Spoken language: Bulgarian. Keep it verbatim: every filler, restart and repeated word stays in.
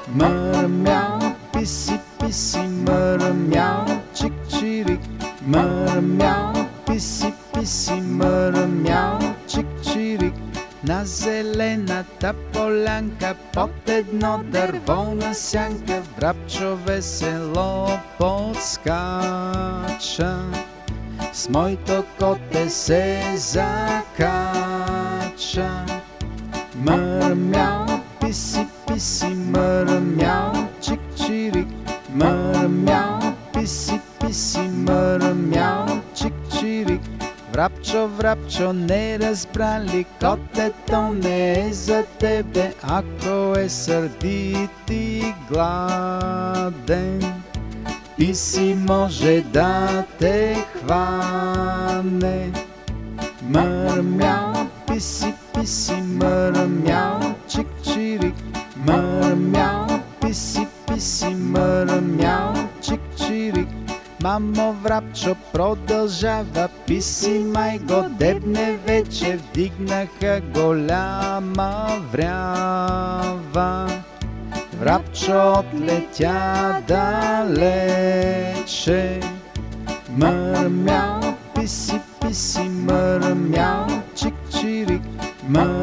Мърмял, писи, писи, мърмял, чик-чирик. Мърмял, писи, писи, мърмял, чик-чирик. На зелената полянка под едно дърво на сянка Врабчо весело подскача. С моето коте се закача. Мърмял, писи, писи, мърмял, чик-чирик. Мърмял, писи, писи, мърмял, чик-чирик. Врабчо, Врабчо, не разбрали, котето не е за тебе, ако е сърдит и гладен. Писи може да те хване. Мърмял, писи, писи, мърмял, чик-чирик. Мърмял, писи, писи, мърмял, чик-чирик. Мамо, Врабчо продължава, писи май го дебне вече, вдигнаха голяма врява. Врабчо отлетя далече. Мърмял, писи, писи, мърмял, чик-чирик.